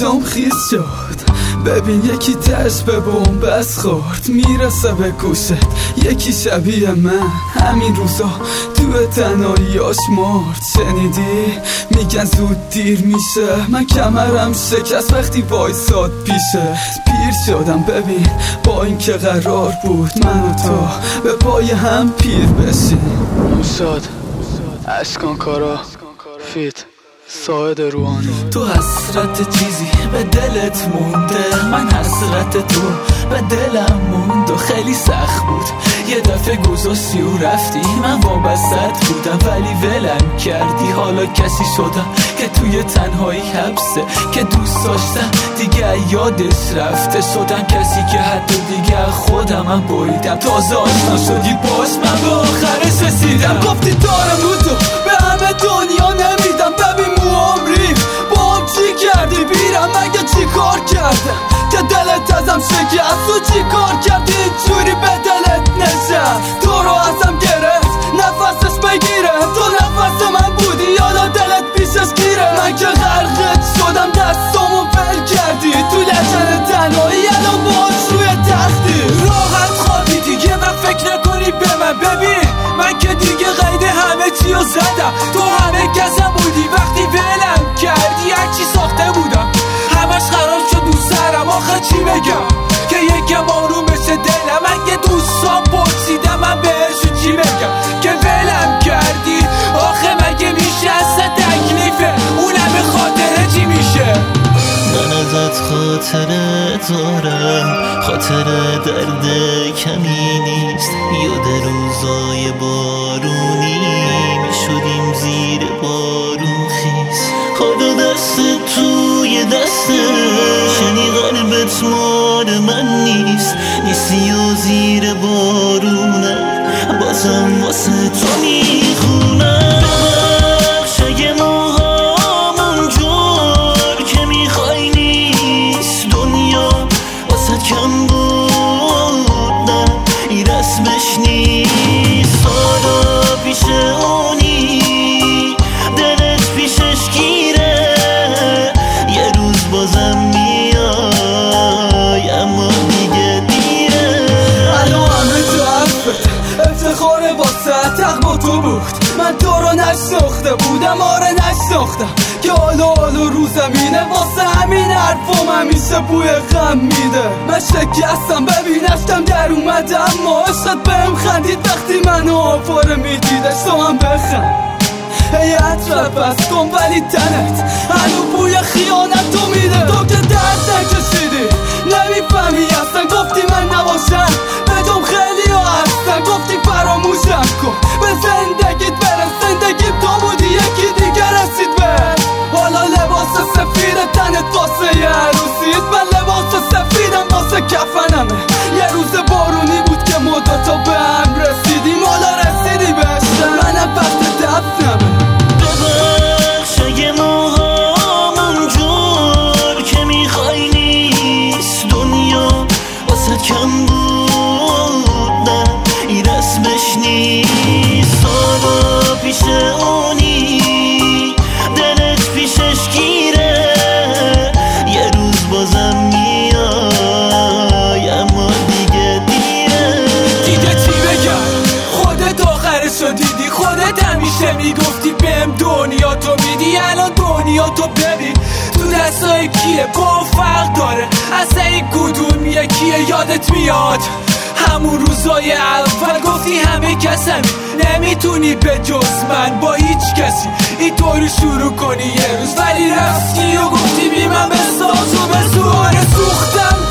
چشام خیس شد. ببین یکی تش به بومبست خورد، میرسه به گوشت یکی شبیه من. همین روزا تو تنهاییاش مرد. شنیدی؟ میگن زود دیر میشه. من کمرم شکست وقتی وایساد پیشه. پیر شدم ببین با این که قرار بود من و تو به پای هم پیر بشیم. موساد اشکان کارا فیت ساعد روحانی. تو حسرت چیزی به دلت مونده، من حسرت تو به دلم موند و خیلی سخت بود. یه دفعه گذاشتی و رفتی، من وابستت بودم ولی ولم کردی. حالا کسی شدم که توی تنهایی حبسه، که دوست داشتم دیگه یادش رفته. شدم کسی که حتی دیگه خودمم بریدم. تازه آشنا شدی باش من به آخرش رسیدم. گفتی دارم رو تو به همه دنیا نمیدم. ببین موام ریخت با هم چی کردی؟ بیرم مگه چی کار کردم که دلت ازم شکست؟ تو چی کار کردی جوری به دلت نشست؟ تو رو ازم گرفت نفسش بگیره. تو نفس من بودی یادا دلت پیشش گیره. من که غرقت شدم دستامو ول کردی تو لجن تنهایی. الان باش روی تختی راحت خوابی دیگه من فکر نکنی به من. ببین من که دیگه قید همه چی رو زدم. تو همه کسم بودی وقتی ولم کردی. هرچی ساخته بودم همش خراب شد دو سرم. آخه چی بگم که یکم آروم بشه دلم. اگه دوستان پرسیدم من بهشون چی بگم که ولم کردی؟ آخه مگه میشه اصلا تکلیفه اون همه خاطره چی میشه؟ من ازت خاطره دارم، خاطره درد کمی نیست. یاد روزای بارونی میشدیم زیر بارون خیز. حالا دست توی دسته شنی قلبت مال من نیست. نیستی و زیر بارونه بازم واسه تو میخونم. ببخش اگه موهامون جور که میخوای نیست. دنیا واسه کم بود نه این رسمش نیست. حالا پیش اونی دلت پیشش گیره. یه روز بازم میای اما دیگه دیره. الان همه تو حرفت افتخار واسه تق با تو بود. من تو رو نشناخته بودم، آره نشناختم که حالا رو زمینه. واسه همین حرفم همیشه بوی غم میده. من شکستم ببین اشکم در اومد اما عشقت بهم خندید وقتی منو آواره میدیدش. تو هم بخند ای اطرف بس کن ولی تنت هنو بوی خیانت تو میده. تو که درد نکشیدی نمیفهمی اصلا. گفتی من نباشم بدم خیلی ها هستن. گفتی فراموشم کن به زندگیت برم. زندگیم تو بودی یکی دیگه رسید به. حالا لباس سفید تنت واسه یه عروسید. من لباس سفیدم واسه کفنمه. یه روز بارونی بود که ما دوتا به هم رسیدیم. حالا رسیدی بهشتم منم وقت دفنمه. ببخش اگه موهامون جور که میخوای نیست. دنیا واسه کم بود نه این رسمش نیست. حالا پیش اونی دلت پیشش گیره. یه روز بازم میای اما دیگه دیره. دیگه چی بگم خودت آخرشو دیدی. خودت همیشه میگفتی بهم دنیا تو میدی. الان دنیا تو ببین تو دستای کیه با فرق داره. اصلا این کدوم یکیه یادت میاد همون روزای اول گفتی همه کسمی نمیتونی به جز من با هیچ کسی اینطوری شروع کنی یه روز. ولی رفتی و گفتی بی من بساز و به سواره سوختم